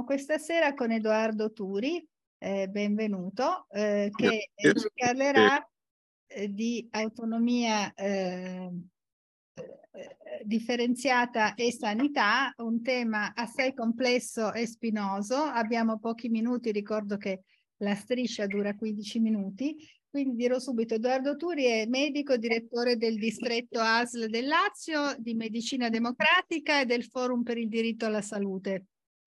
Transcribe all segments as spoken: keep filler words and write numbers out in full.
questa sera con Edoardo Turi, eh, benvenuto, eh, che eh, ci parlerà eh, di autonomia eh, eh, differenziata e sanità, un tema assai complesso e spinoso. Abbiamo pochi minuti, ricordo che la striscia dura quindici minuti, quindi dirò subito: Edoardo Turi è medico, direttore del distretto A S L del Lazio, di Medicina Democratica e del Forum per il diritto alla salute.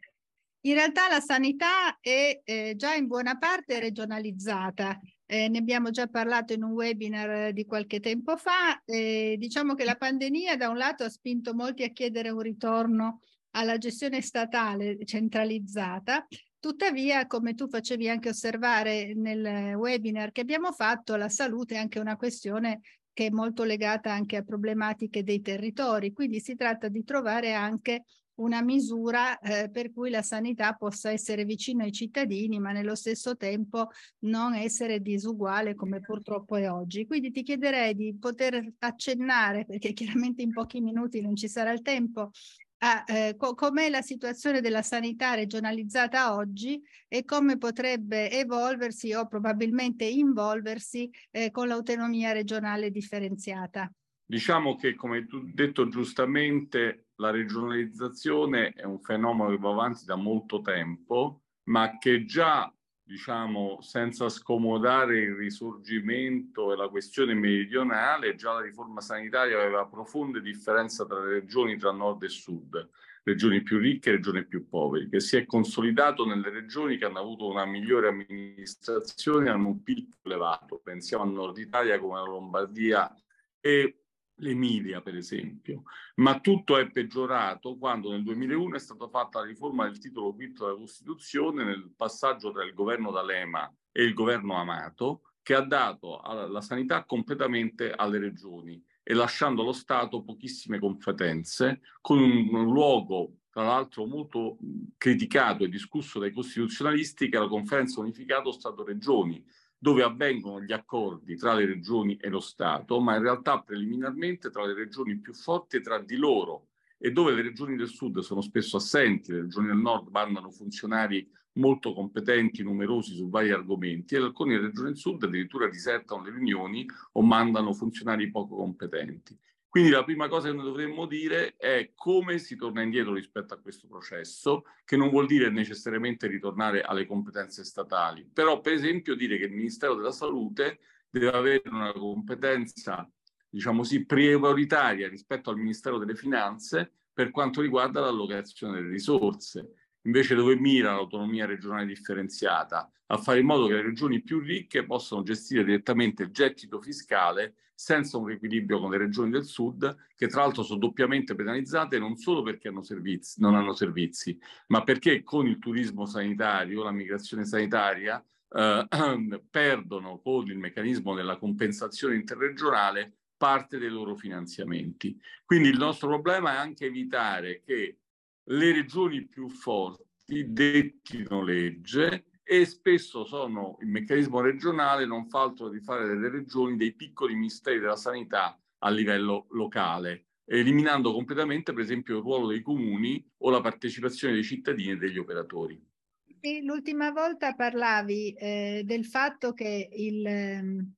In realtà la sanità è eh, già in buona parte regionalizzata. Eh, ne abbiamo già parlato in un webinar di qualche tempo fa. Eh, diciamo che la pandemia da un lato ha spinto molti a chiedere un ritorno alla gestione statale centralizzata. Tuttavia, come tu facevi anche osservare nel webinar che abbiamo fatto, la salute è anche una questione che è molto legata anche a problematiche dei territori. Quindi si tratta di trovare anche una misura eh, per cui la sanità possa essere vicino ai cittadini, ma nello stesso tempo non essere disuguale come purtroppo è oggi. Quindi ti chiederei di poter accennare, perché chiaramente in pochi minuti non ci sarà il tempo, a eh, co com'è la situazione della sanità regionalizzata oggi e come potrebbe evolversi o probabilmente involversi eh, con l'autonomia regionale differenziata. Diciamo che, come tu hai detto giustamente, la regionalizzazione è un fenomeno che va avanti da molto tempo, ma che già, diciamo, senza scomodare il risorgimento e la questione meridionale, già la riforma sanitaria aveva profonde differenze tra le regioni, tra nord e sud, regioni più ricche e regioni più povere, che si è consolidato nelle regioni che hanno avuto una migliore amministrazione, hanno un P I L più elevato. Pensiamo al nord Italia come la Lombardia e l'Emilia, per esempio. Ma tutto è peggiorato quando nel duemilauno è stata fatta la riforma del titolo quinto della Costituzione, nel passaggio tra il governo D'Alema e il governo Amato, che ha dato la sanità completamente alle regioni e lasciando allo Stato pochissime competenze, con un luogo tra l'altro molto criticato e discusso dai costituzionalisti, che è la Conferenza Unificata Stato-Regioni, dove avvengono gli accordi tra le regioni e lo Stato, ma in realtà preliminarmente tra le regioni più forti e tra di loro, e dove le regioni del sud sono spesso assenti, le regioni del nord mandano funzionari molto competenti, numerosi su vari argomenti, e alcune regioni del sud addirittura disertano le riunioni o mandano funzionari poco competenti. Quindi la prima cosa che noi dovremmo dire è come si torna indietro rispetto a questo processo, che non vuol dire necessariamente ritornare alle competenze statali, però per esempio dire che il Ministero della Salute deve avere una competenza, diciamo così, prioritaria rispetto al Ministero delle Finanze per quanto riguarda l'allocazione delle risorse, invece dove mira l'autonomia regionale differenziata, a fare in modo che le regioni più ricche possano gestire direttamente il gettito fiscale senza un riequilibrio con le regioni del sud, che tra l'altro sono doppiamente penalizzate non solo perché hanno servizi, non hanno servizi, ma perché con il turismo sanitario, la migrazione sanitaria, eh, perdono con il meccanismo della compensazione interregionale parte dei loro finanziamenti. Quindi il nostro problema è anche evitare che le regioni più forti dettino legge, e spesso sono il meccanismo regionale non fa altro di fare delle regioni dei piccoli ministeri della sanità a livello locale, eliminando completamente per esempio il ruolo dei comuni o la partecipazione dei cittadini e degli operatori. L'ultima volta parlavi eh, del fatto che il, ehm,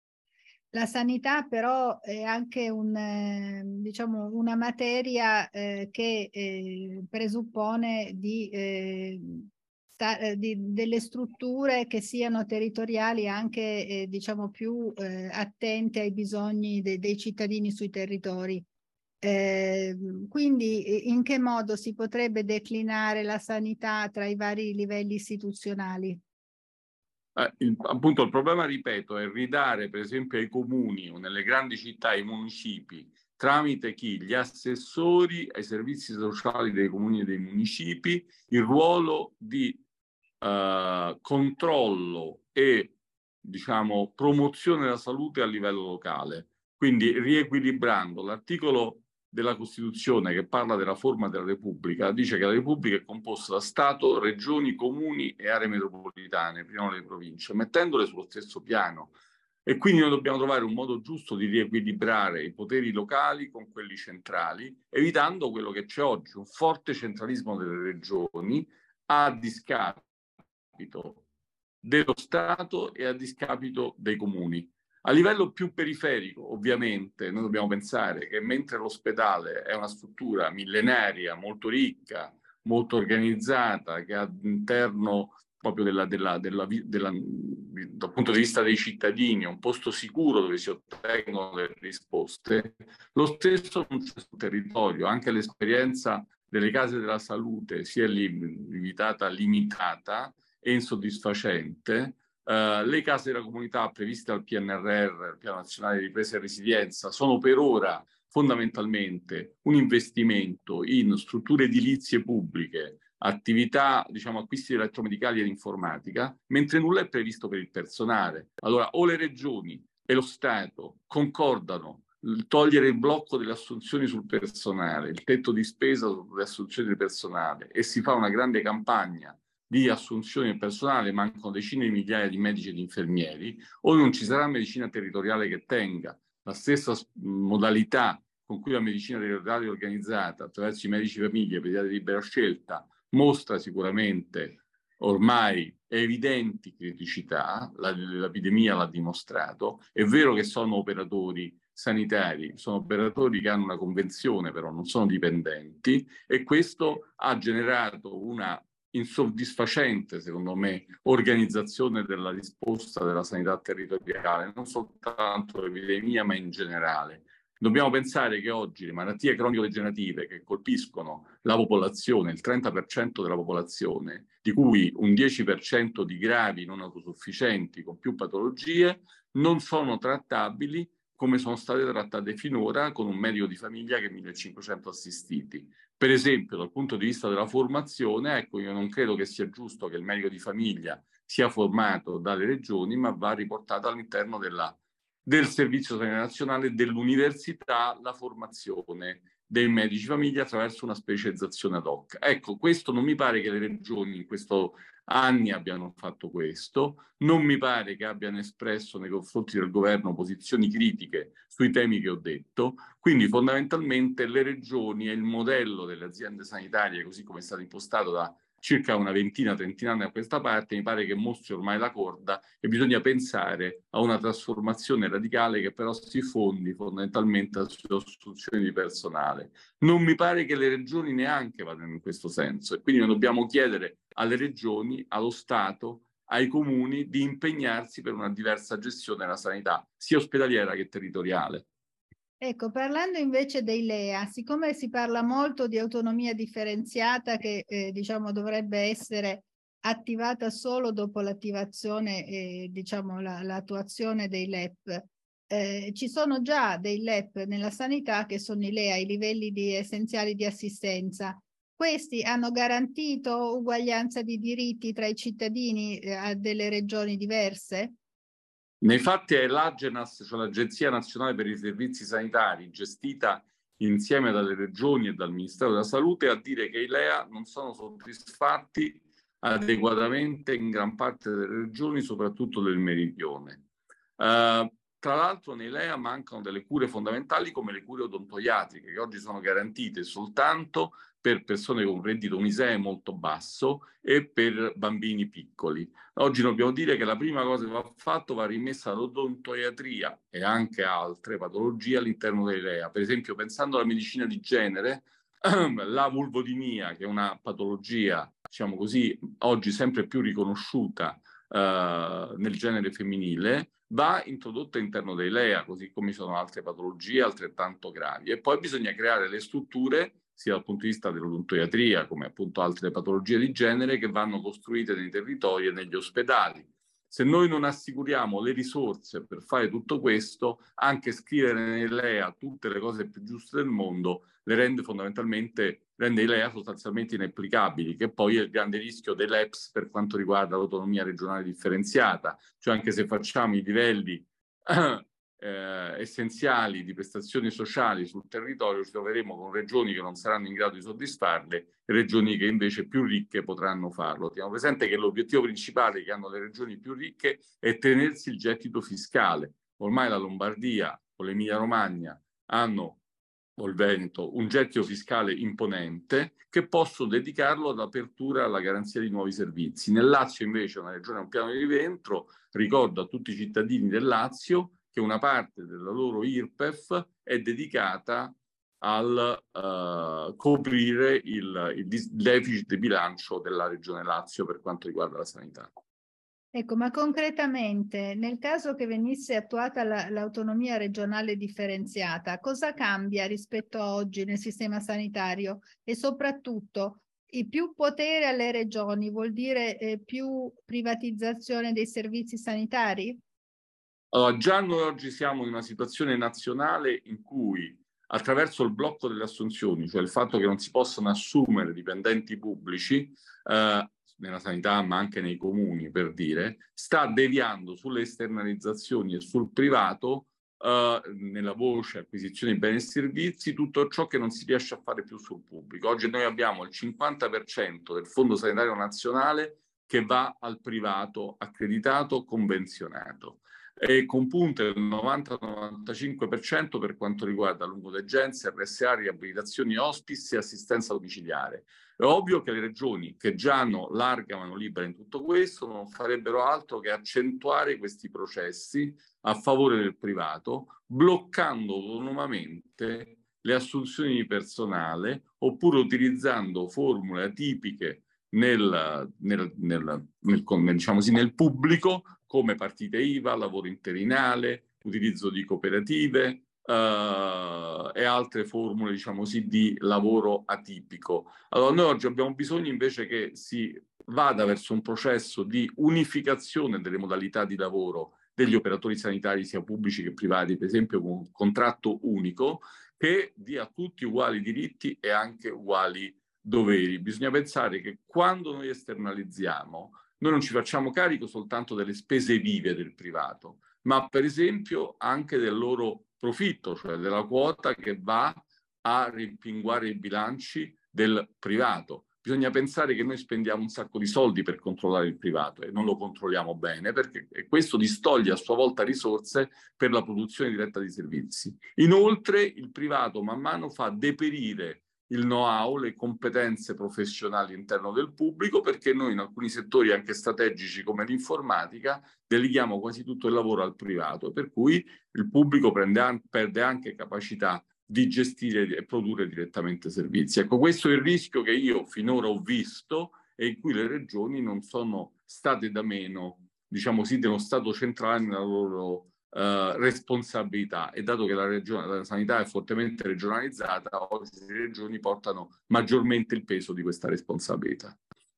la sanità però è anche un, eh, diciamo, una materia eh, che eh, presuppone di, eh, sta, di, delle strutture che siano territoriali, anche eh, diciamo, più eh, attente ai bisogni de, dei cittadini sui territori. Eh, quindi in che modo si potrebbe declinare la sanità tra i vari livelli istituzionali? Eh, il, appunto il problema, ripeto, è ridare per esempio ai comuni o nelle grandi città, ai municipi, tramite chi? Gli assessori ai servizi sociali dei comuni e dei municipi, il ruolo di eh, controllo e, diciamo, promozione della salute a livello locale. Quindi riequilibrando l'articolo della Costituzione che parla della forma della Repubblica, dice che la Repubblica è composta da Stato, regioni, comuni e aree metropolitane, prima le province, mettendole sullo stesso piano. E quindi noi dobbiamo trovare un modo giusto di riequilibrare i poteri locali con quelli centrali, evitando quello che c'è oggi, un forte centralismo delle regioni, a discapito dello Stato e a discapito dei comuni. A livello più periferico, ovviamente, noi dobbiamo pensare che mentre l'ospedale è una struttura millenaria, molto ricca, molto organizzata, che ha all'interno proprio della, della, della, della, dal punto di vista dei cittadini, un posto sicuro dove si ottengono le risposte, lo stesso non c'è sul territorio. Anche l'esperienza delle case della salute si è limitata, limitata e insoddisfacente. Uh, le case della comunità previste dal P N R R, il Piano Nazionale di Ripresa e Resilienza, sono per ora fondamentalmente un investimento in strutture edilizie pubbliche, attività, diciamo, acquisti elettromedicali ed informatica, mentre nulla è previsto per il personale. Allora, o le regioni e lo Stato concordano togliere il blocco delle assunzioni sul personale, il tetto di spesa sulle assunzioni del personale, e si fa una grande campagna di assunzioni del personale, mancano decine di migliaia di medici e di infermieri, o non ci sarà medicina territoriale che tenga la stessa modalità con cui la medicina territoriale è organizzata attraverso i medici famiglia e i pediatri di libera scelta mostra sicuramente ormai evidenti criticità, l'epidemia l'ha dimostrato. È vero che sono operatori sanitari, sono operatori che hanno una convenzione, però non sono dipendenti, e questo ha generato una insoddisfacente, secondo me, organizzazione della risposta della sanità territoriale, non soltanto l'epidemia, ma in generale. Dobbiamo pensare che oggi le malattie cronico-degenerative che colpiscono la popolazione, il trenta per cento della popolazione, di cui un dieci per cento di gravi non autosufficienti con più patologie, non sono trattabili come sono state trattate finora, con un medico di famiglia che è millecinquecento assistiti. Per esempio, dal punto di vista della formazione, ecco, io non credo che sia giusto che il medico di famiglia sia formato dalle regioni, ma va riportato all'interno della, del Servizio Sanitario Nazionale e dell'università la formazione dei medici di famiglia attraverso una specializzazione ad hoc. Ecco, questo non mi pare che le regioni in questo anni abbiano fatto questo, non mi pare che abbiano espresso nei confronti del governo posizioni critiche sui temi che ho detto, quindi fondamentalmente le regioni e il modello delle aziende sanitarie, così come è stato impostato da circa una ventina, trentina anni a questa parte, mi pare che mostri ormai la corda e bisogna pensare a una trasformazione radicale che però si fondi fondamentalmente sulle assunzioni di personale. Non mi pare che le regioni neanche vadano in questo senso, e quindi noi dobbiamo chiedere alle regioni, allo Stato, ai comuni di impegnarsi per una diversa gestione della sanità, sia ospedaliera che territoriale. Ecco, parlando invece dei L E A, siccome si parla molto di autonomia differenziata che eh, diciamo dovrebbe essere attivata solo dopo l'attivazione e diciamo la, l'attuazione dei L E P, eh, ci sono già dei L E P nella sanità che sono i L E A, i livelli di essenziali di assistenza. Questi hanno garantito uguaglianza di diritti tra i cittadini eh, a delle regioni diverse? Nei fatti è l'Agenas, cioè l'Agenzia Nazionale per i Servizi Sanitari, gestita insieme dalle regioni e dal Ministero della Salute, a dire che i L E A non sono soddisfatti adeguatamente in gran parte delle regioni, soprattutto del meridione. Uh, tra l'altro nei L E A mancano delle cure fondamentali come le cure odontoiatriche, che oggi sono garantite soltanto per persone con un reddito M I S E E molto basso e per bambini piccoli. Oggi dobbiamo dire che la prima cosa che va fatto va rimessa l'odontoiatria e anche altre patologie all'interno dei L E A. Per esempio, pensando alla medicina di genere, la vulvodinia, che è una patologia, diciamo così, oggi sempre più riconosciuta uh, nel genere femminile, va introdotta all'interno dei L E A, così come ci sono altre patologie altrettanto gravi. E poi bisogna creare le strutture, sia dal punto di vista dell'odontoiatria, come appunto altre patologie di genere, che vanno costruite nei territori e negli ospedali. Se noi non assicuriamo le risorse per fare tutto questo, anche scrivere nelle L E A tutte le cose più giuste del mondo le rende fondamentalmente, rende i L E A sostanzialmente inapplicabili, che poi è il grande rischio dell'E P S per quanto riguarda l'autonomia regionale differenziata, cioè anche se facciamo i livelli eh, essenziali di prestazioni sociali sul territorio, ci troveremo con regioni che non saranno in grado di soddisfarle e regioni che invece più ricche potranno farlo. Teniamo presente che l'obiettivo principale che hanno le regioni più ricche è tenersi il gettito fiscale. Ormai la Lombardia o l'Emilia Romagna hanno o il Veneto un gettito fiscale imponente, che posso dedicarlo all'apertura e alla garanzia di nuovi servizi. Nel Lazio invece una regione ha un piano di rientro. Ricordo a tutti i cittadini del Lazio che una parte della loro I R P E F è dedicata al uh, coprire il, il deficit di bilancio della regione Lazio per quanto riguarda la sanità. Ecco, ma concretamente, nel caso che venisse attuata l'autonomia regionale differenziata, cosa cambia rispetto a oggi nel sistema sanitario? E soprattutto, il più potere alle regioni vuol dire eh, più privatizzazione dei servizi sanitari? Allora, già noi oggi siamo in una situazione nazionale in cui, attraverso il blocco delle assunzioni, cioè il fatto che non si possano assumere dipendenti pubblici, eh, nella sanità ma anche nei comuni, per dire, sta deviando sulle esternalizzazioni e sul privato, eh, nella voce acquisizione di beni e servizi, tutto ciò che non si riesce a fare più sul pubblico. Oggi noi abbiamo il cinquanta per cento del Fondo Sanitario Nazionale che va al privato accreditato, convenzionato, e con punte del novanta novantacinque per cento per quanto riguarda lungodegenze, R S A, riabilitazioni hospice e assistenza domiciliare. È ovvio che le regioni che già hanno larga mano libera in tutto questo non farebbero altro che accentuare questi processi a favore del privato, bloccando autonomamente le assunzioni di personale oppure utilizzando formule atipiche nel, nel, nel, nel, nel, diciamo così, nel pubblico, come partite I V A, lavoro interinale, utilizzo di cooperative eh, e altre formule, diciamo così, di lavoro atipico. Allora noi oggi abbiamo bisogno invece che si vada verso un processo di unificazione delle modalità di lavoro degli operatori sanitari, sia pubblici che privati, per esempio con un contratto unico che dia a tutti uguali diritti e anche uguali doveri. Bisogna pensare che quando noi esternalizziamo, noi non ci facciamo carico soltanto delle spese vive del privato, ma per esempio anche del loro profitto, cioè della quota che va a rimpinguare i bilanci del privato. Bisogna pensare che noi spendiamo un sacco di soldi per controllare il privato e non lo controlliamo bene, perché questo distoglie a sua volta risorse per la produzione diretta di servizi. Inoltre il privato man mano fa deperire il know-how, le competenze professionali all'interno del pubblico, perché noi in alcuni settori anche strategici come l'informatica deleghiamo quasi tutto il lavoro al privato, per cui il pubblico prende, perde anche capacità di gestire e produrre direttamente servizi. Ecco, questo è il rischio che io finora ho visto e in cui le regioni non sono state da meno, diciamo così, dello Stato centrale nella loro Uh, responsabilità, e dato che la, regione, la sanità è fortemente regionalizzata, oggi le regioni portano maggiormente il peso di questa responsabilità.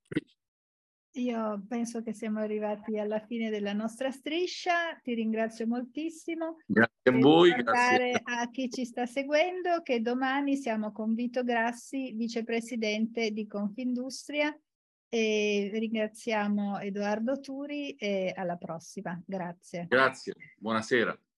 Io penso che siamo arrivati alla fine della nostra striscia, ti ringrazio moltissimo. Grazie a voi. Ricordare a chi ci sta seguendo che domani siamo con Vito Grassi, vicepresidente di Confindustria, e ringraziamo Edoardo Turi e alla prossima. Grazie. Grazie, buonasera.